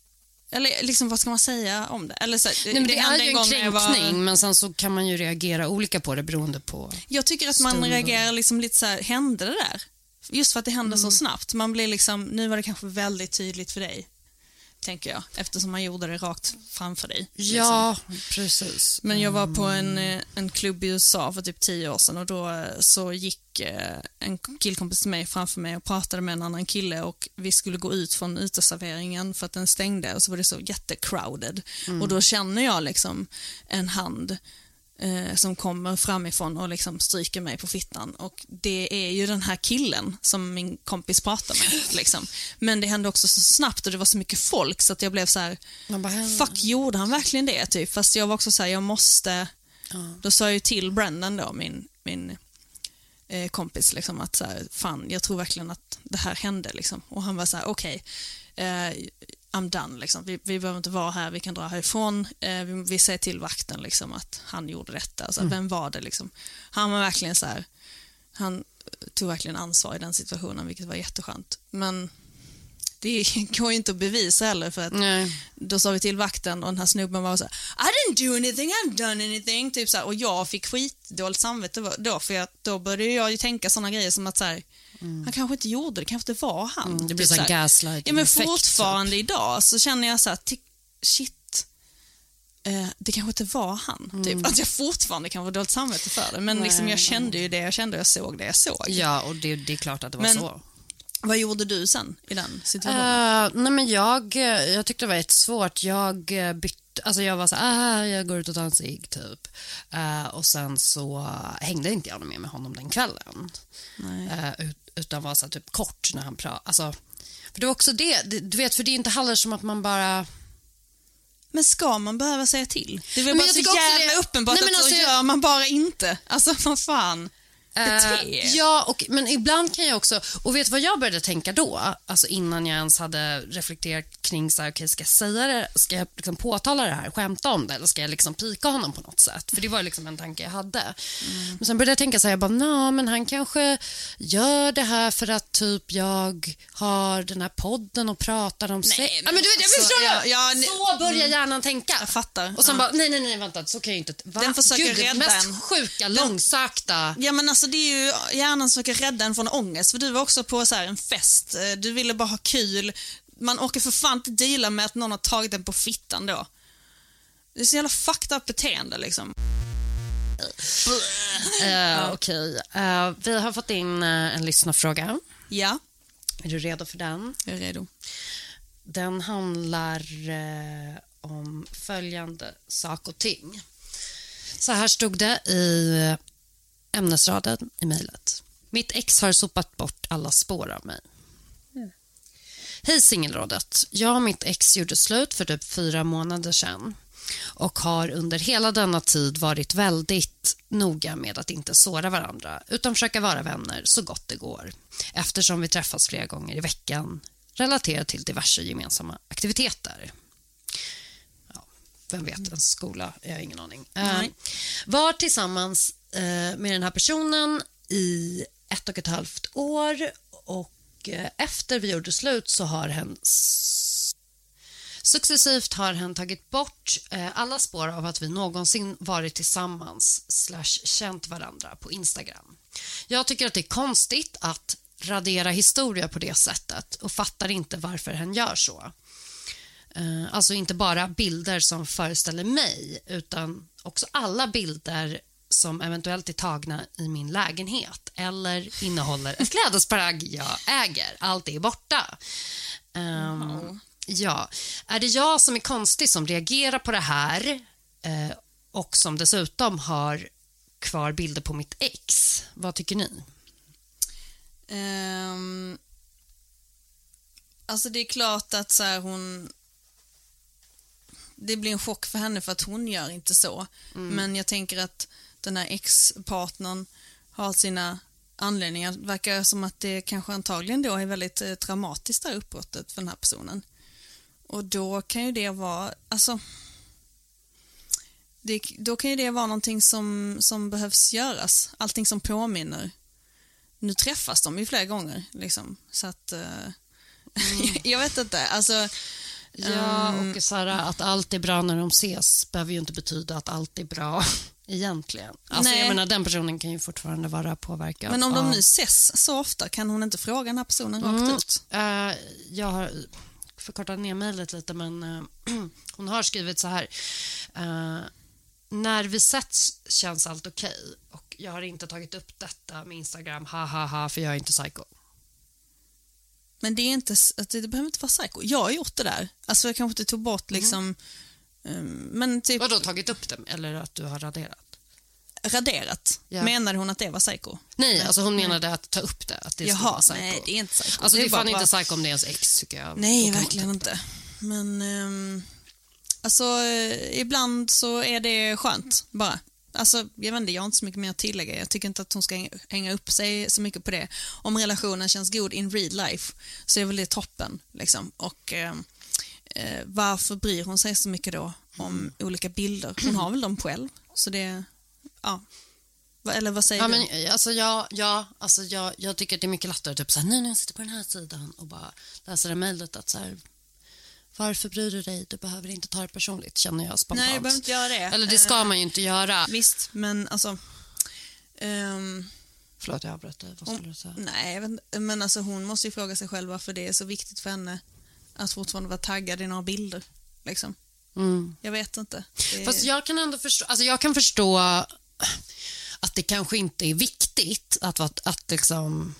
eller liksom vad ska man säga om det? Eller så, Nej, men det, det är ju en, en kränkning, var... men sen så kan man ju reagera olika på det beroende på. Jag tycker att man stunden. reagerar liksom lite så här, hände det där? Just för att det hände mm. så snabbt. Man blir liksom, nu var det kanske väldigt tydligt för dig, tänker jag, eftersom man gjorde det rakt framför dig. Ja, liksom. Precis. Men jag var på en, en klubb i U S A för typ tio år sedan och då så gick en killkompis till mig framför mig och pratade med en annan kille och vi skulle gå ut från uteserveringen för att den stängde och så var det så jättecrowded. Mm. Och då känner jag liksom en hand Eh, som kommer framifrån och liksom stryker mig på fittan och det är ju den här killen som min kompis pratar med liksom. Men det hände också så snabbt och det var så mycket folk så att jag blev så här bara, fuck, gjorde han verkligen det typ? Fast jag var också så här, jag måste uh. då sa jag ju till Brendan då, min, min eh, kompis liksom att så här, fan, jag tror verkligen att det här hände liksom. Och han var så här, okej okay, eh, I'm done, liksom. vi, vi behöver inte vara här, vi kan dra härifrån, eh, vi, vi säger till vakten liksom, att han gjorde detta, alltså, mm. vem var det liksom? Han var verkligen så här, han tog verkligen ansvar i den situationen, vilket var jätteskönt, men det går ju inte att bevisa heller för att Nej. Då sa vi till vakten och den här snubben var så här, I didn't do anything, I haven't done anything typ så här, och jag fick skitdåligt samvete då, för jag, då började jag ju tänka såna grejer som att så här, Mm. han kanske inte gjorde det, kanske inte var han. Mm, det blir så här gaslighting. Ja, men fortfarande typ. Idag så känner jag så här, t- shit, eh, det kanske inte var han. Mm. Typ. Att jag fortfarande kan vara dåligt samvete för det. Men liksom, jag kände ju det jag kände, jag såg det jag såg. Ja, och det, det är klart att det var men, så. Vad gjorde du sen i den situationen? Uh, nej men jag, jag tyckte det var jättesvårt. Jag bytte, alltså jag var så här, ah, jag går ut och tar en cigg typ. Uh, och sen så hängde inte jag med med honom den kvällen. Nej. Uh, utan var så här, typ kort när han pratade. Alltså, för det var också det, du vet, för det är inte heller som att man bara... Men ska man behöva säga till? Det är väl bara så jävla det... uppenbart Nej, men att alltså, så gör man bara inte. Alltså, vad fan... bete. Uh, ja, och, men ibland kan jag också... Och vet vad jag började tänka då? Alltså innan jag ens hade reflekterat kring så här, okay, ska jag säga det? Ska jag liksom påtala det här? Skämta om det? Eller ska jag liksom pika honom på något sätt? För det var liksom en tanke jag hade. Mm. Men sen började jag tänka så här, jag bara, nej, men han kanske gör det här för att typ jag har den här podden och pratar om sex. Nej, men du vet, jag alltså, förstår ja, ja, så börjar hjärnan tänka. Jag fattar. Och sen ja. bara, nej, nej, nej, vänta, så kan jag inte... Va? Den försöker Gud, rädda mest en. sjuka, långsökta... Ja, men alltså det är ju hjärnan som försöker rädda en från ångest. För du var också på så här en fest. Du ville bara ha kul. Man orkar för fan inte deala med att någon har tagit den på fittan då. Det är så jävla fucked up beteende liksom. Uh, Okej, okay. uh, vi har fått in uh, en lyssnarfråga. Ja. Är du redo för den? Jag är redo. Den handlar uh, om följande sak och ting. Så här stod det i ämnesraden i mejlet. Mitt ex har sopat bort alla spår av mig. Mm. Hej singelrådet. Jag och mitt ex gjorde slut för typ fyra månader sedan. Och har under hela denna tid varit väldigt noga med att inte såra varandra utan försöka vara vänner så gott det går. Eftersom vi träffas flera gånger i veckan relaterat till diverse gemensamma aktiviteter. Ja, vem vet, en skola, jag har ingen aning. Nej. Uh, var tillsammans uh, med den här personen i ett och ett halvt år och uh, efter vi gjorde slut så har hen successivt har han tagit bort eh, alla spår av att vi någonsin varit tillsammans slash känt varandra på Instagram. Jag tycker att det är konstigt att radera historia på det sättet och fattar inte varför han gör så. Eh, alltså inte bara bilder som föreställer mig utan också alla bilder som eventuellt är tagna i min lägenhet eller innehåller ett klädesplagg jag äger. Allt är borta. Um, wow. Ja, är det jag som är konstig som reagerar på det här eh, och som dessutom har kvar bilder på mitt ex? Vad tycker ni? Um, alltså det är klart att så här, hon det blir en chock för henne för att hon gör inte så. Mm. Men jag tänker att den här ex-partnern har sina anledningar. Det verkar som att det kanske antagligen då är väldigt eh, traumatiskt det här uppbrottet för den här personen. Och då kan ju det vara alltså det, då kan ju det vara någonting som, som behövs göras. Allting som påminner. Nu träffas de ju flera gånger liksom. Så att uh, mm. jag vet inte, alltså ja, um, och Sara, att allt är bra när de ses behöver ju inte betyda att allt är bra egentligen. Alltså nej. Jag menar, den personen kan ju fortfarande vara påverkad. Men om av... de nu ses så ofta, kan hon inte fråga den här personen mm. rakt ut? Uh, jag har förkortat ner mejlet lite, men uh, hon har skrivit så här: uh, när vi sätts känns allt okej okay, och jag har inte tagit upp detta med Instagram, ha ha ha, för jag är inte psycho. Men det är inte, det behöver inte vara psycho. Jag har gjort det där. Alltså jag kanske inte tog bort liksom mm. um, men typ vadå, tagit upp dem eller att du har raderat? Raderat. Ja. Menade hon att det var psycho? Nej, alltså hon menade att ta upp det, att det Jaha, skulle vara psycho. Nej, det är inte psycho. Alltså det är, det är fan bara... inte psycho om det är ens ex, tycker jag. Nej, verkligen inte. Men um, alltså uh, ibland så är det skönt bara. Alltså, jag vet inte, jag har inte så mycket mer att tillägga. Jag tycker inte att hon ska hänga upp sig så mycket på det. Om relationen känns god in real life så är väl det toppen liksom. Och uh, uh, varför bryr hon sig så mycket då om mm. olika bilder? Hon har väl dem själv. Så det, ja. Eller vad säger ja, du? Men, alltså, jag, ja, alltså, jag, jag tycker att det är mycket lättare typ, så här, nu när jag sitter på den här sidan och bara läser det mejlet att så här, varför bryr du dig? Du behöver inte ta det personligt, känner jag spontant. Nej, jag behöver inte göra det. Eller det ska uh, man ju inte göra. Visst, men alltså... Um, Förlåt, jag avbröt dig. Vad skulle du säga? Nej, jag vet inte, men alltså, hon måste ju fråga sig själv varför det är så viktigt för henne att fortfarande vara taggad i några bilder. Liksom. Mm. Jag vet inte. Det... Fast jag kan ändå förstå... Alltså jag kan förstå att det kanske inte är viktigt att, att, att liksom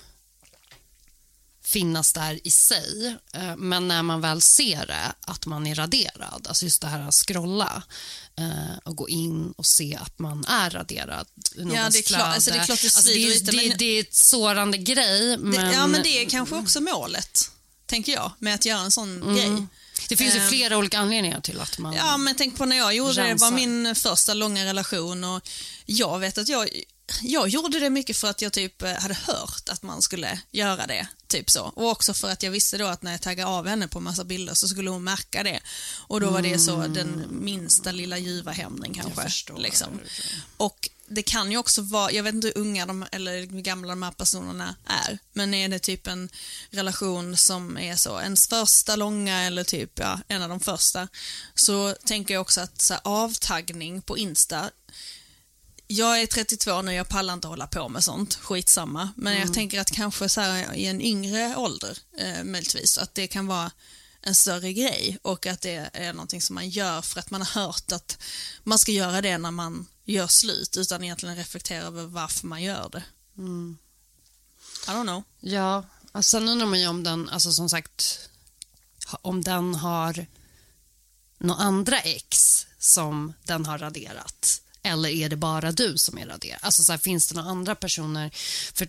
finnas där i sig, men när man väl ser det, att man är raderad, alltså just det här att scrolla och gå in och se att man är raderad. Ja, det är klart, alltså det är klart det alltså det, är, lite, det, men... det är ett sårande grej, men... Det, ja, men det är kanske också målet, tänker jag, med att göra en sån mm. grej. Det finns ju um, flera olika anledningar till att man... Ja, men tänk på när jag gjorde rensar. Det var min första långa relation och jag vet att jag jag gjorde det mycket för att jag typ hade hört att man skulle göra det, typ så. Och också för att jag visste då att när jag taggade av henne på en massa bilder så skulle hon märka det. Och då var det så den minsta lilla ljuva hämning kanske. Liksom. Och det kan ju också vara, jag vet inte hur unga de, eller hur gamla de här personerna är, men är det typ en relation som är så ens första långa eller typ ja, en av de första, så tänker jag också att så här, avtaggning på Insta, jag är trettiotvå nu, jag pallar inte hålla på med sånt, skitsamma, men mm. jag tänker att kanske så här, i en yngre ålder eh, möjligtvis, att det kan vara en större grej och att det är någonting som man gör för att man har hört att man ska göra det när man gör slut utan egentligen reflektera över varför man gör det. Mm. I don't know. Ja, alltså sen undrar man ju om den, alltså som sagt, om den har några andra ex som den har raderat. Eller är det bara du som är raderad? Alltså så här, finns det några andra personer? För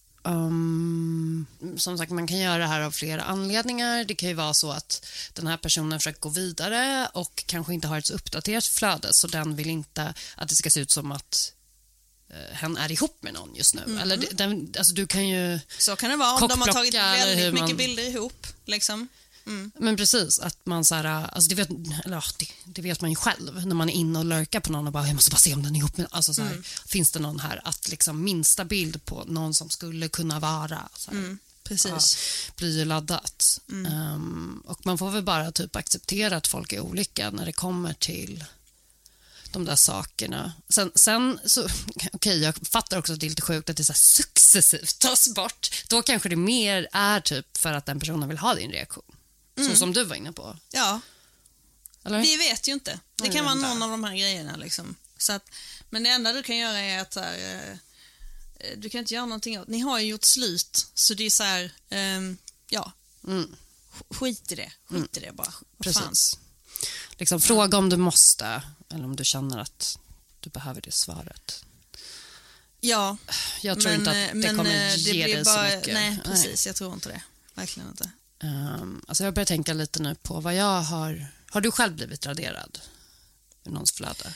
um, som sagt, man kan göra det här av flera anledningar. Det kan ju vara så att den här personen försöker gå vidare och kanske inte har ett så uppdaterat flöde, så den vill inte att det ska se ut som att uh, hen är ihop med någon just nu. Mm-hmm. Eller den, alltså du kan ju så kan det vara om de har tagit väldigt mycket man... bilder ihop liksom. Mm. Men precis, att man så här, alltså det, vet, eller, det, det vet man ju själv när man är inne och lurkar på någon och bara, jag måste bara se om den är ihop med, alltså så här, mm. finns det någon här att liksom minsta bild på någon som skulle kunna vara så här, mm. precis. Ja, blir ju laddat. Mm. Um, och man får väl bara typ acceptera att folk är olika när det kommer till de där sakerna. Sen, sen så, okej, okay, jag fattar också att det är lite sjukt att det så här successivt tas bort. Då kanske det mer är typ för att den personen vill ha din reaktion. Mm. Så som du var inne på. Ja. Eller? Vi vet ju inte. Det kan vara någon av de här grejerna liksom. Så att, men det enda du kan göra är att här, eh, du kan inte göra någonting åt. Ni har ju gjort slut, så det är så här, eh, ja. Mm. Skit i det. Skit mm. i det bara. Vad precis. Liksom fråga om du måste, eller om du känner att du behöver det svaret. Ja. Jag tror men, inte att det men, kommer det ge dig bara, så mycket. Nej, precis. Nej. Jag tror inte det. Verkligen inte. Um, alltså jag börjar tänka lite nu på vad jag har... Har du själv blivit raderad i någons flöde?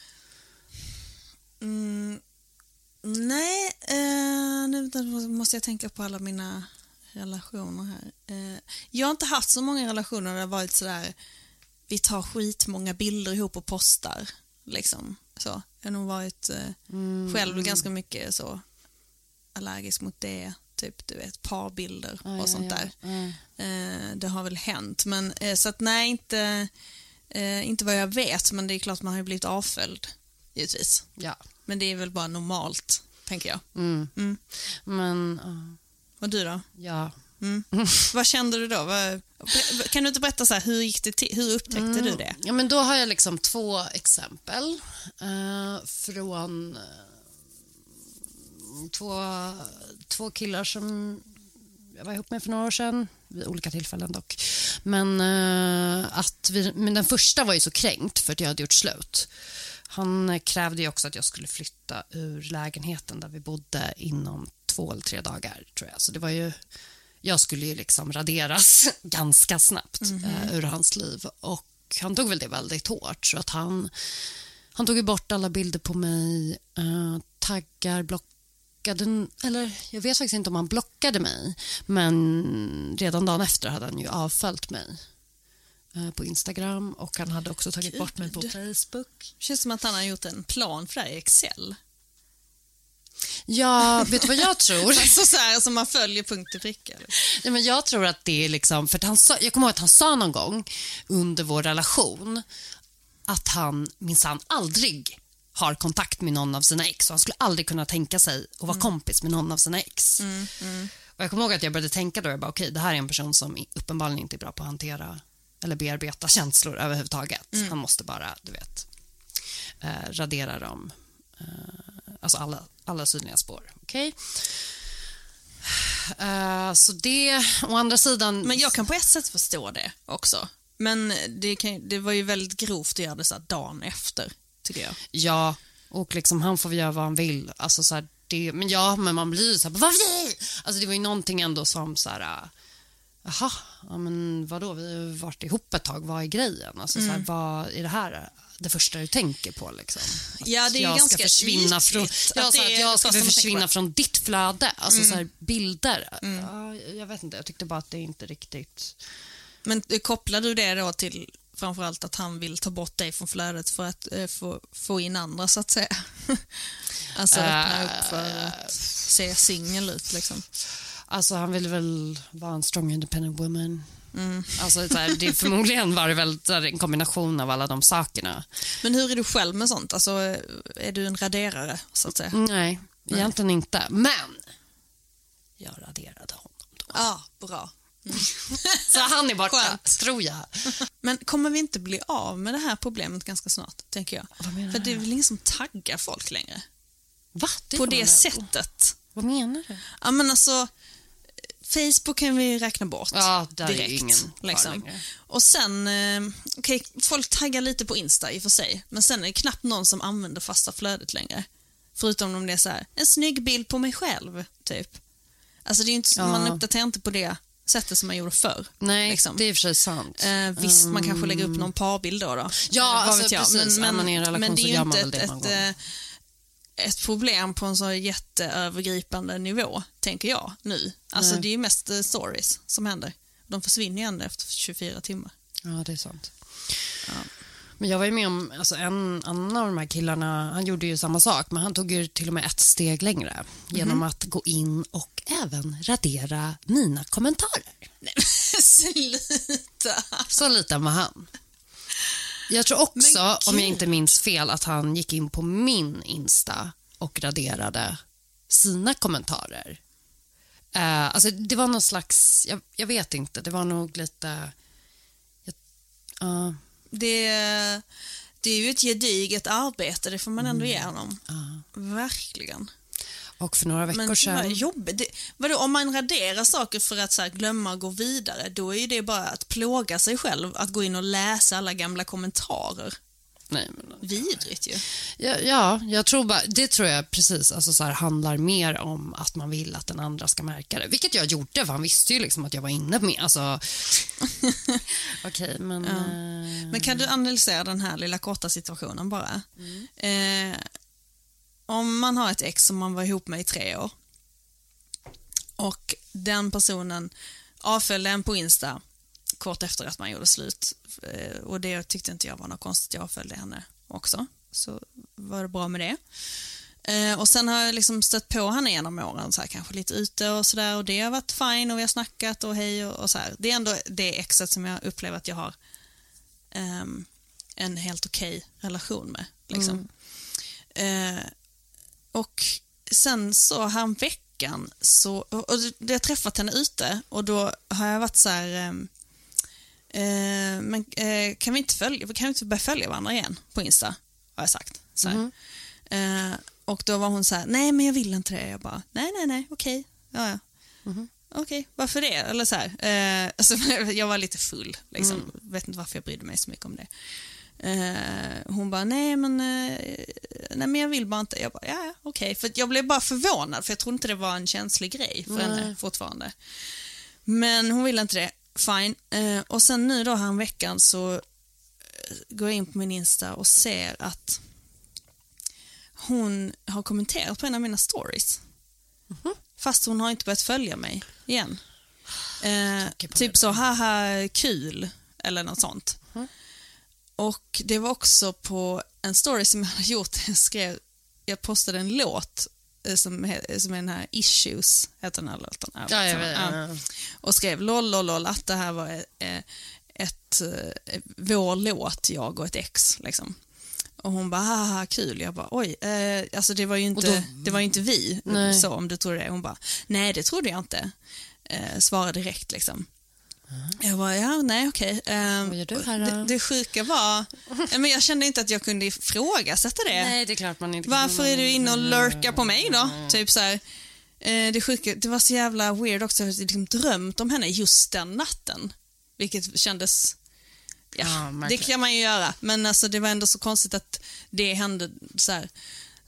Mm, nej, eh, nu måste jag tänka på alla mina relationer här. Eh, jag har inte haft så många relationer där det har varit sådär, vi tar skitmånga bilder ihop och postar. Liksom. Så. Jag har nog varit eh, mm, själv mm. ganska mycket så allergisk mot det. Typ, du vet, parbilder och ah, sånt ja, ja. där. Mm. Eh, det har väl hänt. Men, eh, så att nej, inte, eh, inte vad jag vet, men det är klart man har ju blivit avföljd, givetvis. Ja. Men det är väl bara normalt, tänker jag. Mm. Mm. Men... Uh... Och du då? Ja. Mm. Vad kände du då? Vad, kan du inte berätta så här, hur gick det till? Hur upptäckte mm. du det? Ja, men då har jag liksom två exempel uh, från... Uh... Två, två killar som jag var ihop med för några år sedan, vid olika tillfällen dock. Men, uh, att vi, men den första var ju så kränkt för att jag hade gjort slut. Han krävde ju också att jag skulle flytta ur lägenheten där vi bodde inom två eller tre dagar, tror jag. Så det var ju, jag skulle ju liksom raderas ganska snabbt mm-hmm. uh, ur hans liv. Och han tog väl det väldigt hårt, så att han, han tog ju bort alla bilder på mig, uh, taggar, block eller jag vet faktiskt inte om han blockade mig, men redan dagen efter hade han ju avföljt mig eh, på Instagram, och han hade också tagit Gud. bort mig på Facebook. Det känns som att han har gjort en plan för det i Excel. Ja, vet du vad jag tror? Alltså så här som man följer punkt och pricka. Ja, men jag tror att det är liksom, för att han sa, jag kommer ihåg att han sa någon gång under vår relation att han minsann aldrig har kontakt med någon av sina ex, och han skulle aldrig kunna tänka sig att vara mm. kompis med någon av sina ex. Mm, mm. Och jag kommer ihåg att jag började tänka då, jag bara, okej, okay, det här är en person som uppenbarligen inte är bra på att hantera eller bearbeta känslor överhuvudtaget. Mm. Han måste bara, du vet, eh, radera dem. Eh, alltså alla, alla synliga spår. Okej? Okay? Eh, så det, å andra sidan... Men jag kan på ett sätt förstå det också. Men det, kan, det var ju väldigt grovt att göra det så här dagen efter. Jag. Ja, och liksom han får göra vad han vill. Alltså så här, det, men ja, men man blir så här, varför? Alltså det var ju någonting ändå som så här, Jaha, ja, men vadå, vi har varit ihop ett tag, vad är grejen? Alltså, mm. så här, vad är det här det första du tänker på? Liksom? Att ja, det är jag ganska ska försvinna från, ja, att, så att jag ska försvinna från ditt flöde, alltså mm. så här, bilder. Mm. Ja, jag vet inte, jag tyckte bara att det inte riktigt... Men kopplar du det då till framförallt att han vill ta bort dig från flödet för att äh, få, få in andra, så att säga? Alltså öppna uh, upp för att se singel ut, liksom. Alltså han vill väl vara en strong independent woman. Mm. Alltså, så här, det är förmodligen var det väl en kombination av alla de sakerna. Men hur är du själv med sånt? Alltså, är du en raderare, så att säga? Nej, Nej. egentligen inte. Men jag raderade honom då. Ja, ah, bra. Mm. Så han är borta, skönt, tror jag. Men kommer vi inte bli av med det här problemet ganska snart, tänker jag? För det är väl ingen som taggar folk längre? Va? Det På det sättet. Vad menar du? Ja, men alltså, Facebook kan vi räkna bort. Ja, där direkt, är ingen liksom. Och sen, eh, okej, okay, folk taggar lite på Insta i och för sig, men sen är det knappt någon som använder fasta flödet längre. Förutom om det är så här, en snygg bild på mig själv, typ. Alltså det är inte, ja. man uppdaterar inte på det sättet som man gjorde förr. Nej, liksom. det är i och för sig sant. Eh, visst, mm. man kanske lägger upp någon parbild då. då. Ja, eh, alltså, precis. Men, men, men, men det är ju inte ett, ett, ett, ett problem på en så jätteövergripande nivå, tänker jag nu. Alltså Nej. Det är ju mest uh, stories som händer. De försvinner ju ändå efter tjugofyra timmar. Ja, det är sant. Ja. Men jag var ju med om, alltså en annan av de här killarna, han gjorde ju samma sak, men han tog ju till och med ett steg längre mm. genom att gå in och även radera mina kommentarer. Nej, sluta! Så liten var han. Jag tror också, om jag inte minns fel, att han gick in på min Insta och raderade sina kommentarer. Uh, alltså det var någon slags, jag, jag vet inte, det var nog lite... Jag, uh, Det, det är ju ett gediget arbete, det får man ändå ge honom. Mm. Uh. Verkligen. Och för några veckor Men, sedan... Men jobbigt. Det, vadå, om man raderar saker för att så här, glömma och gå vidare, då är ju det bara att plåga sig själv, att gå in och läsa alla gamla kommentarer. Nej, men... Vidrigt ju. Ja, ja, jag tror bara, det tror jag precis alltså så här, handlar mer om att man vill att den andra ska märka det. Vilket jag gjorde, för han visste ju liksom att jag var inne med. Alltså... Okej, okay, men... Ja. Uh... Men kan du analysera den här lilla korta situationen bara? Mm. Eh, om man har ett ex som man var ihop med i tre år och den personen avföljde en på Insta kort efter att man gjorde slut, och det tyckte inte jag var något konstigt, jag avföljde henne också, så var det bra med det. Och sen har jag liksom stött på henne genom åren, så här, kanske lite ute och sådär, och det har varit fine och vi har snackat och hej och, och så här. Det är ändå det exet som jag upplever att jag har um, en helt okej okay relation med liksom. Mm. Uh, och sen så här en veckan så, och jag har träffat henne ute, och då har jag varit så här um, uh, men uh, kan vi inte följa, kan vi inte börja följa varandra igen på Insta, har jag sagt så här. Mm. Uh, och då var hon så här, nej men jag vill inte det. Jag bara, nej nej nej, okej, okay. ja ja. Mm. Okej, okay, varför det? Eller så här, uh, alltså, jag var lite full liksom, mm. vet inte varför jag brydde mig så mycket om det. Uh, hon bara, nej men uh, nej men jag vill bara inte. Jag bara, ja ja, okej, okay. För jag blev bara förvånad, för jag trodde inte det var en känslig grej för mm. henne fortfarande. Men hon ville inte det, fine. Uh, och sen nu då här en veckan så uh, går jag in på min Insta och ser att hon har kommenterat på en av mina stories. Mm-hmm. Fast hon har inte börjat följa mig igen. Uh, typ så, haha, kul eller något sånt. Mm. Och det var också på en story som jag hade gjort. Jag skrev, jag postade en låt som, som är den här Issues, heter den här låten. Ja, jag vet, ja. Ja. Och skrev lol, lol, lol, att det här var ett, ett, ett vår låt, jag och ett ex liksom. Och hon bara, haha, kul. Jag bara, oj, eh, alltså det var ju inte, då, det var ju inte vi, nej. Så om du tror det. Hon bara, nej det trodde jag inte. Eh, svara direkt liksom. Jag bara, ja, nej, okej. Okay. Um, Vad gör du här då? Det, det sjuka var... men jag kände inte att jag kunde ifrågasätta det. Nej, det är klart man inte kan. Varför är du inne och lurkar på mig då? Mm. Typ så här, eh, det sjuka, det var så jävla weird också. Jag hade liksom drömt om henne just den natten. Vilket kändes... Ja, ja det kan man ju göra. Men alltså, det var ändå så konstigt att det hände så här,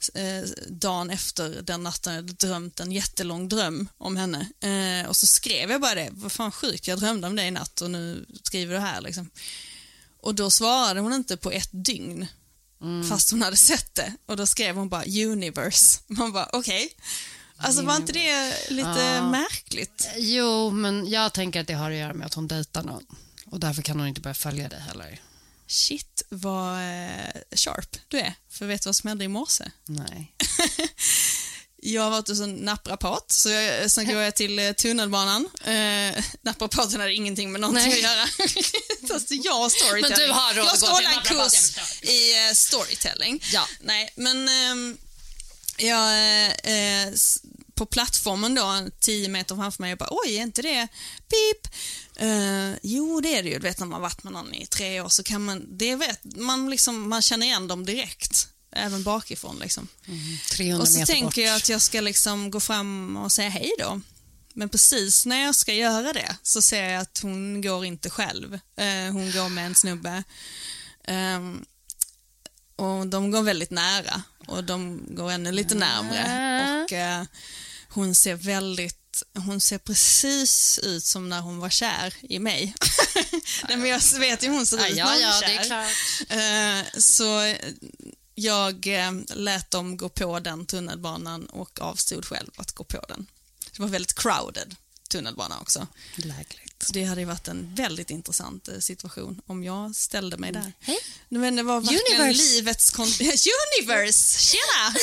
eh, dagen efter den natten jag hade drömt en jättelång dröm om henne. Eh, och så skrev jag bara det, vad fan sjukt, jag drömde om det i natt och nu skriver du här liksom. Och då svarade hon inte på ett dygn. Mm. Fast hon hade sett det. Och då skrev hon bara universe. Man bara okej. Okay. Alltså var inte det lite ja. märkligt? Jo, men jag tänker att det har att göra med att hon dejtar någon. Och därför kan hon inte börja följa dig heller. Shit, vad sharp du är. För vet du vad som hände i morse? Nej. Jag har varit hos en naprapat, så jag, sen går jag till tunnelbanan. Eh, naprapaten hade ingenting med någonting Nej. att göra. Fast jag har storytelling. Men du har råd jag att ska gå hålla till en kurs i uh, storytelling. Ja. Nej, men eh, jag eh, på plattformen då, tio meter framför mig, jag bara, oj, är inte det pip? Uh, jo, det är det ju. Du vet, när man varit med någon i tre år så kan man, det vet man liksom, man känner igen dem direkt. Även bakifrån liksom. Mm, trehundra och så meter tänker bort. jag att jag ska liksom gå fram och säga hej då. Men precis när jag ska göra det så ser jag att hon går inte själv. Uh, hon går med en snubbe. Um, och de går väldigt nära. Och de går ännu lite närmare. Och uh, hon ser väldigt hon ser precis ut som när hon var kär i mig. Nej, men jag vet ju hon ser ut ja, när hon ja, var kär. det är klart. Uh, så jag uh, lät dem gå på den tunnelbanan och avstod själv att gå på den. Det var väldigt crowded tunnelbana också. Lägligt. Det hade ju varit en väldigt intressant uh, situation om jag ställde mig där. Hej. Men det var verkligen Universe. livets kon- Universe! Tjena!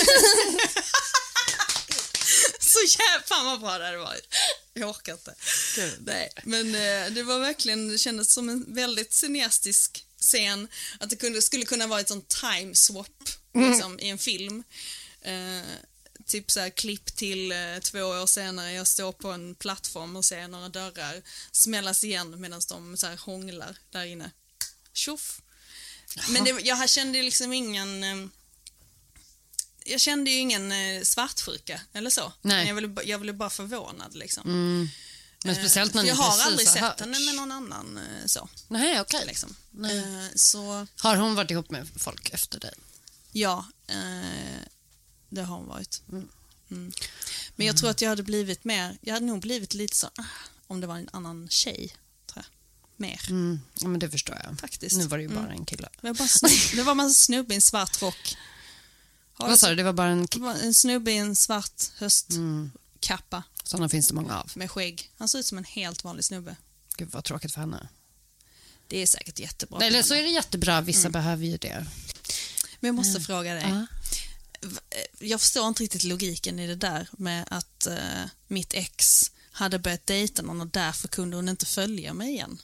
Så jävla fan vad bra det hade varit. Jag orkar inte. Nej, men eh, det var verkligen, det kändes som en väldigt cineastisk scen. Att det kunde, skulle kunna vara ett sånt time swap liksom, mm. i en film. Eh, typ så här klipp till eh, två år senare. Jag står på en plattform och ser några dörrar smällas igen medan de så här hånglar där inne. Tjoff. Men det, jag kände liksom ingen... Eh, Jag kände ju ingen eh, svartsjuka eller så. Nej. Jag blev jag blev bara förvånad liksom. Mm. Men speciellt när eh, ni jag har precis aldrig har sett hört. henne med någon annan eh, så. Nej, okej. Liksom. Nej. Eh, så Har hon varit ihop med folk efter dig? ja, eh, det har hon varit. Mm. Mm. Men jag tror att jag hade blivit mer, jag hade nog blivit lite så ah, om det var en annan tjej, tror jag. Mer. Mm. Ja, men det förstår jag. Faktiskt. Nu var det ju bara mm. en kille. Det var bara snubbe, det var bara en snubbe i en svart rock. Vad sa du? Det var bara en Det var en snubbe i en svart höstkappa. Mm. Sådana finns det många av. Med skägg. Han ser ut som en helt vanlig snubbe. Gud vad tråkigt för henne. Det är säkert jättebra. Nej, eller så är det jättebra. Vissa Mm. behöver ju det. Men jag måste Mm. fråga dig. Ja. Jag förstår inte riktigt logiken i det där med att uh, mitt ex hade börjat dejta någon och därför kunde hon inte följa mig igen.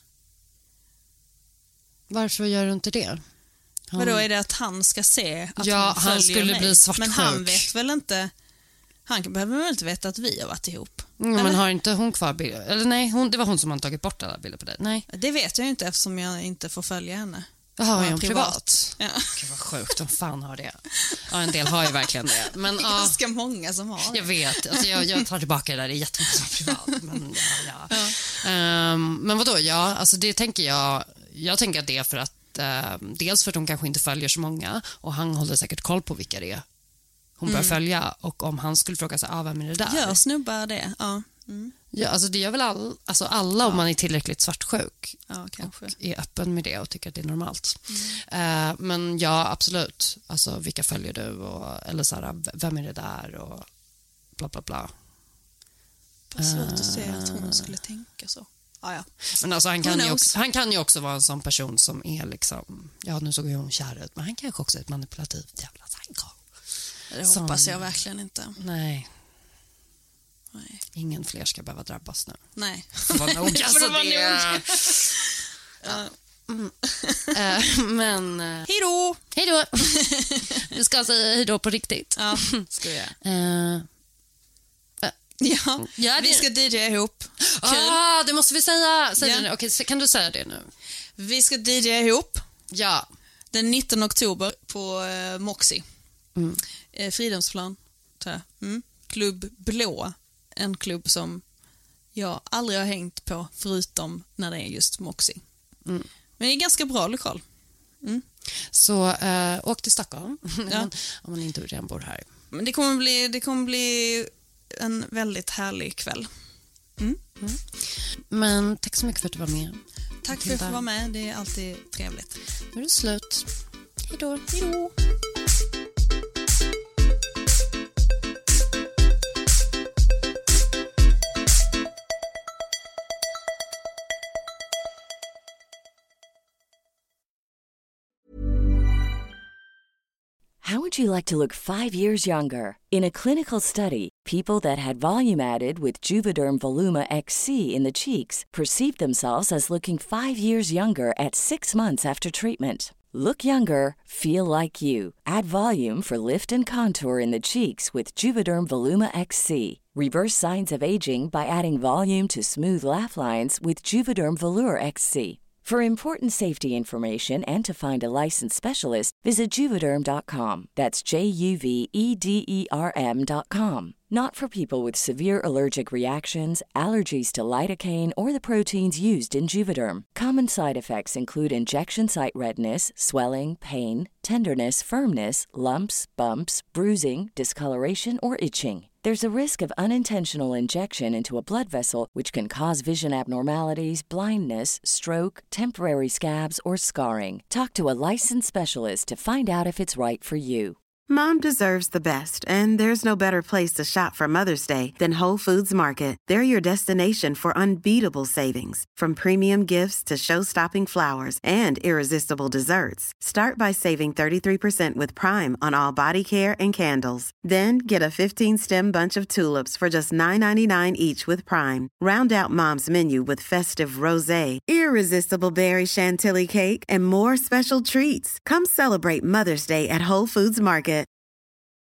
Varför gör du inte det? Han... Vadå, är det att han ska se att ja, hon följer han skulle mig? bli svartsjuk. Men han vet väl inte... Han behöver väl inte veta att vi har varit ihop? Mm, men har inte hon kvar bilder? Eller nej, hon, det var hon som har tagit bort alla bilder på dig. Nej. Det vet jag ju inte eftersom jag inte får följa henne. Jaha, är hon privat? privat? Ja. Gud vad sjukt, de fan har det. Ja, en del har ju verkligen det. Men, det är ja, ganska många som har det. Jag vet, alltså, jag, jag tar tillbaka det där, det är jättemånga som är privat. Men, ja, ja. Ja. Um, men vadå, ja, alltså det tänker jag, jag tänker att det är för att uh, dels för att hon kanske inte följer så många och han håller säkert koll på vilka det är hon bör mm. följa, och om han skulle fråga sig, ah, vem är det där? Gör snubbar det? Ja. Mm. Ja, alltså det gör väl all, alltså alla ja. om man är tillräckligt svartsjuk ja, kanske. och är öppen med det och tycker att det är normalt. Mm. Uh, men ja, absolut. Alltså, vilka följer du? Och, eller så här, vem är det där? Och bla bla bla. Vad svårt uh, att se att hon skulle tänka så. Ah, ja. Men alltså, han, kan ju också, han kan ju också vara en sån person som är liksom, ja nu såg ju hon kär ut, men han kanske också är ett manipulativt jävla psycho. Det som, hoppas jag verkligen inte. Nej. Nej. Ingen fler ska behöva drabbas nu. Nej. Det var nog. Alltså, det var nog. Ja. Mm. uh, men... Uh, hej då! Hej då! Vi ska säga hej då på riktigt. Ja, ska vi göra. Uh, uh. Ja, ja vi ska D J ihop. Kul. Ah, det måste vi säga. Säg ja. det. Okej, kan du säga det nu? Vi ska D J ihop. Ja. Den nittonde oktober på uh, Moxie. Mm. Eh, Fridhemsplan. Mm. Klubb Blå. En klubb som jag aldrig har hängt på förutom när det är just Moxie. Mm. Men det är en ganska bra lokal. Mm. Så äh, åk till Stockholm Ja. om man inte redan bor här. Men det kommer bli, det kommer bli en väldigt härlig kväll. Mm. Mm. Men tack så mycket för att du var med. Tack för att du var med, det är alltid trevligt. Nu är det slut. Hej då. Hej då. How would you like to look five years younger? In a clinical study, people that had volume added with Juvederm Voluma X C in the cheeks perceived themselves as looking five years younger at six months after treatment. Look younger, feel like you. Add volume for lift and contour in the cheeks with Juvederm Voluma X C. Reverse signs of aging by adding volume to smooth laugh lines with Juvederm Volure X C. For important safety information and to find a licensed specialist, visit Juvederm dot com. That's J U V E D E R M dot com. Not for people with severe allergic reactions, allergies to lidocaine, or the proteins used in Juvederm. Common side effects include injection site redness, swelling, pain, tenderness, firmness, lumps, bumps, bruising, discoloration, or itching. There's a risk of unintentional injection into a blood vessel, which can cause vision abnormalities, blindness, stroke, temporary scabs, or scarring. Talk to a licensed specialist to find out if it's right for you. Mom deserves the best, and there's no better place to shop for Mother's Day than Whole Foods Market. They're your destination for unbeatable savings, from premium gifts to show-stopping flowers and irresistible desserts. Start by saving thirty-three percent with Prime on all body care and candles. Then get a fifteen-stem bunch of tulips for just nine ninety-nine each with Prime. Round out Mom's menu with festive rosé, irresistible berry chantilly cake, and more special treats. Come celebrate Mother's Day at Whole Foods Market.